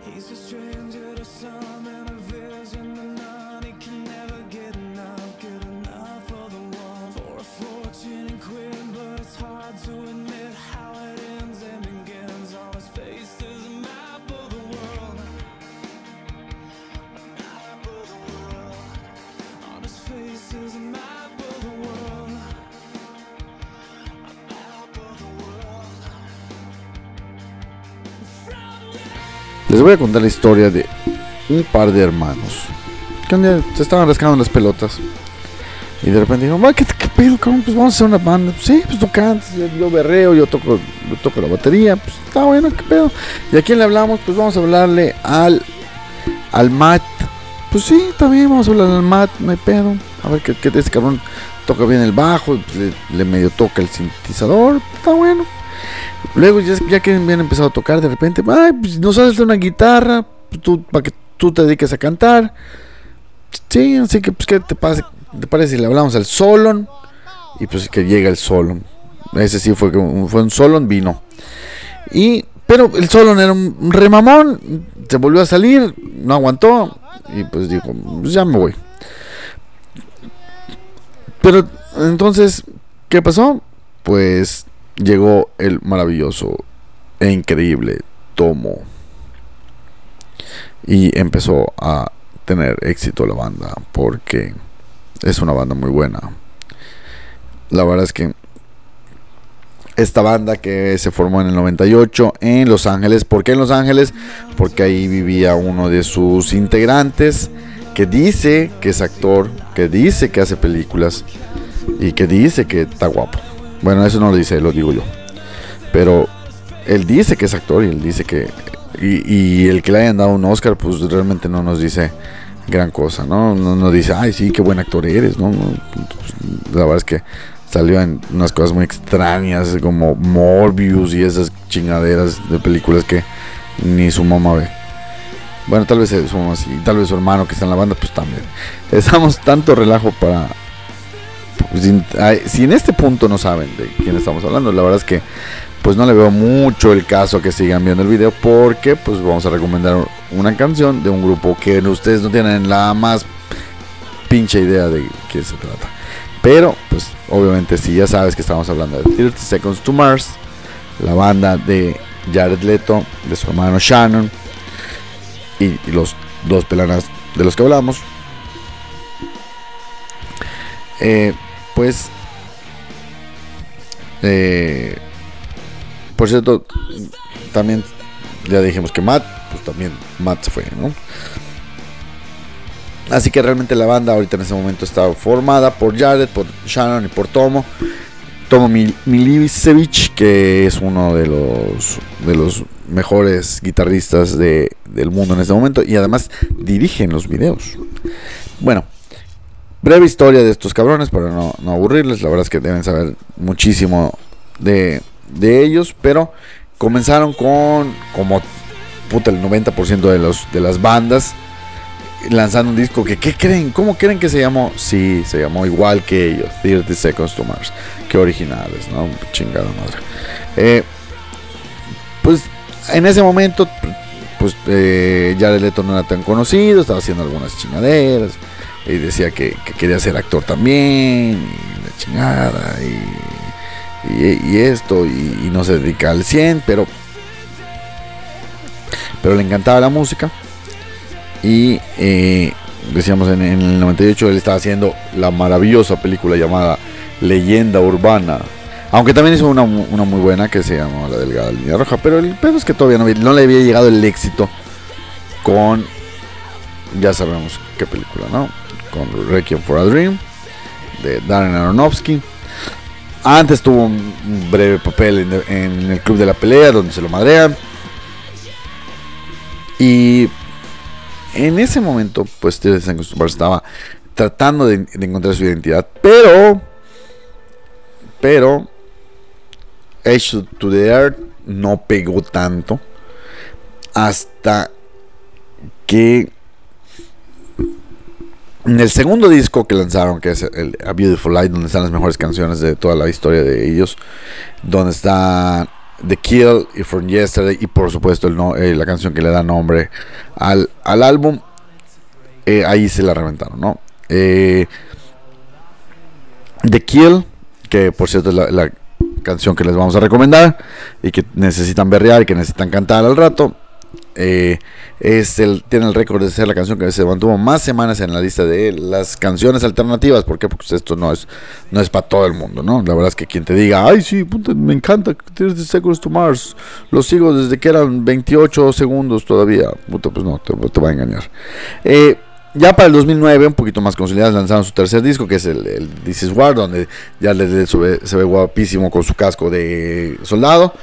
He's a stranger to some and a vision to none. He can never get enough, good enough for the one. For a fortune and quit, but it's hard to admit how it ends and begins. On his face is a map of the world. A map of the world. On his face is a map of the world. A map of the world. From Les voy a contar la historia de un par de hermanos que un día se estaban rascando las pelotas y de repente dijo, ¿qué pedo, cabrón? Pues vamos a hacer una banda. Pues sí, pues tú cantas, yo berreo, yo toco la batería, pues está bueno, qué pedo. ¿Y a quién le hablamos? Pues vamos a hablarle al Matt. Pues sí, también vamos a hablarle al Matt, no hay pedo. A ver qué este cabrón toca bien el bajo, pues le medio toca el sintetizador, está bueno. Luego ya que habían empezado a tocar, de repente, pues nos haces una guitarra para que tú te dediques a cantar. Sí, así que pues ¿qué te parece si le hablamos al Solon? Y pues que llega el Solon. Ese sí fue un Solon, vino. Pero el Solon era un remamón, se volvió a salir, no aguantó y pues dijo, pues ya me voy. Pero entonces, ¿qué pasó? Pues llegó el maravilloso e increíble Tomo y empezó a tener éxito la banda, porque es una banda muy buena. La verdad es que esta banda que se formó en el 98 en Los Ángeles. ¿Por qué en Los Ángeles? Porque ahí vivía uno de sus integrantes que dice que es actor, que dice que hace películas y que dice que está guapo. Bueno, eso no lo dice, lo digo yo. Pero él dice que es actor y él dice que... Y el que le hayan dado un Oscar, pues realmente no nos dice gran cosa, ¿no? No nos dice, ay, sí, qué buen actor eres, ¿no? Pues, la verdad es que salió en unas cosas muy extrañas, como Morbius y esas chingaderas de películas que ni su mamá ve. Bueno, tal vez su mamá sí, tal vez su hermano que está en la banda, pues también. Estamos tanto relajo para... Si en este punto no saben de quién estamos hablando, la verdad es que pues no le veo mucho el caso que sigan viendo el video, porque pues vamos a recomendar una canción de un grupo que ustedes no tienen la más pinche idea de qué se trata. Pero pues obviamente si ya sabes que estamos hablando de 30 Seconds to Mars, la banda de Jared Leto, de su hermano Shannon y los dos pelanas de los que hablamos. Por cierto, también ya dijimos que Matt se fue, ¿no? Así que realmente la banda ahorita en ese momento está formada por Jared, por Shannon y por Tomo Milicevic, que es uno de los mejores guitarristas del mundo en este momento, y además dirigen los videos. Bueno, breve historia de estos cabrones para no aburrirles. La verdad es que deben saber muchísimo de ellos, pero comenzaron con como el 90% de las bandas lanzando un disco que ¿qué creen? ¿Cómo creen que se llamó? Sí, se llamó igual que ellos, 30 Seconds to Mars. Qué originales, ¿no? Chingada madre. Pues en ese momento pues Jared Leto no era tan conocido, estaba haciendo algunas chingaderas y decía que quería ser actor también y la chingada y esto y no se dedica al 100, pero le encantaba la música. Y decíamos en el 98 él estaba haciendo la maravillosa película llamada Leyenda Urbana, aunque también hizo una muy buena que se llamó La Delgada Línea Roja, pero el pedo es que todavía no le había llegado el éxito con, ya sabemos qué película, ¿no? Con Requiem for a Dream de Darren Aronofsky. Antes tuvo un breve papel en el Club de la Pelea, donde se lo madrean. Y en ese momento, pues estaba tratando de encontrar su identidad, pero Edge to the Earth no pegó tanto hasta que en el segundo disco que lanzaron, que es A Beautiful Life, donde están las mejores canciones de toda la historia de ellos, donde está The Kill y From Yesterday, y por supuesto la canción que le da nombre al álbum. Ahí se la reventaron, ¿no? The Kill, que por cierto es la canción que les vamos a recomendar y que necesitan berrear y que necesitan cantar al rato. Tiene el récord de ser la canción que se mantuvo más semanas en la lista de las canciones alternativas. ¿Por qué? Porque esto no es para todo el mundo, ¿no? La verdad es que quien te diga, ay sí, puta, me encanta 30 Seconds to Mars, lo sigo desde que eran 28 segundos todavía, puta, pues no, te va a engañar. Ya para el 2009, un poquito más consolidados, lanzaron su tercer disco, que es el This Is War, donde ya se ve guapísimo con su casco de soldado.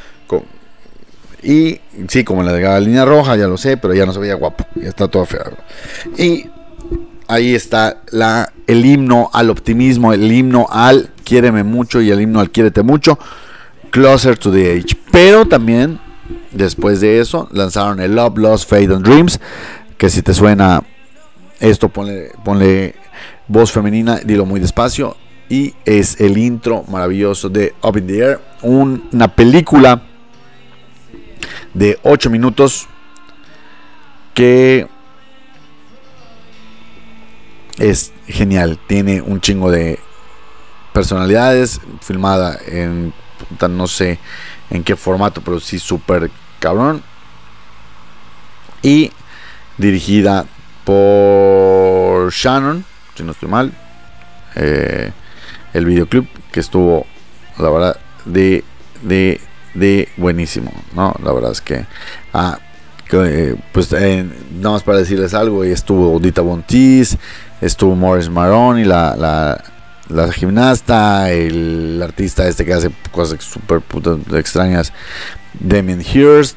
Y sí, como le la línea roja, ya lo sé, pero ya no se veía guapo, ya está todo feo. Y ahí está el himno al optimismo, el himno al quiéreme mucho y el himno al quiérete mucho, Closer to the Edge. Pero también, después de eso, lanzaron el Love, Lost, Fate and Dreams, que si te suena esto, ponle voz femenina, dilo muy despacio, y es el intro maravilloso de Up in the Air, una película de 8 minutos que es genial, tiene un chingo de personalidades, filmada en no sé en qué formato, pero sí súper cabrón, y dirigida por Shannon, si no estoy mal. El videoclip que estuvo, la verdad, de buenísimo, ¿no? La verdad es que pues nada más para decirles algo, y estuvo Dita Von Teese, estuvo Morris Maroney, la gimnasta, el artista este que hace cosas súper extrañas, Damien Hirst,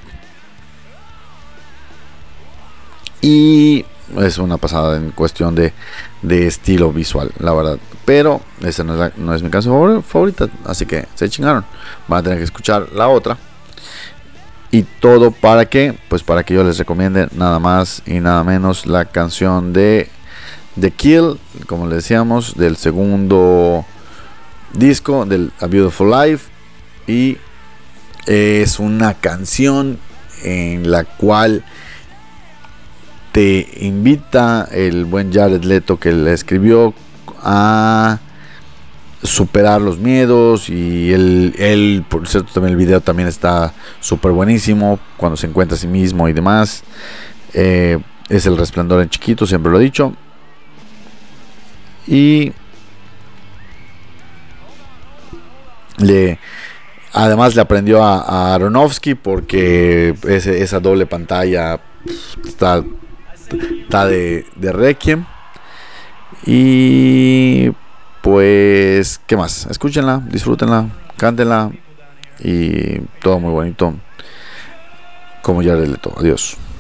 y es una pasada en cuestión de estilo visual, la verdad. Pero esa no es mi canción favorita, así que se chingaron. Van a tener que escuchar la otra. Y todo para que yo les recomiende nada más y nada menos la canción de The Kill, como les decíamos, del segundo disco del A Beautiful Life. Y es una canción en la cual te invita el buen Jared Leto, que le escribió, a superar los miedos. Y él, por cierto, también el video también está súper buenísimo, cuando se encuentra a sí mismo y demás. Es el resplandor en chiquito, siempre lo he dicho. Y además le aprendió a Aronofsky, porque esa doble pantalla está de Requiem. Y pues, ¿qué más? Escúchenla, disfrútenla, cántenla, y todo muy bonito, como ya les leto. Adiós.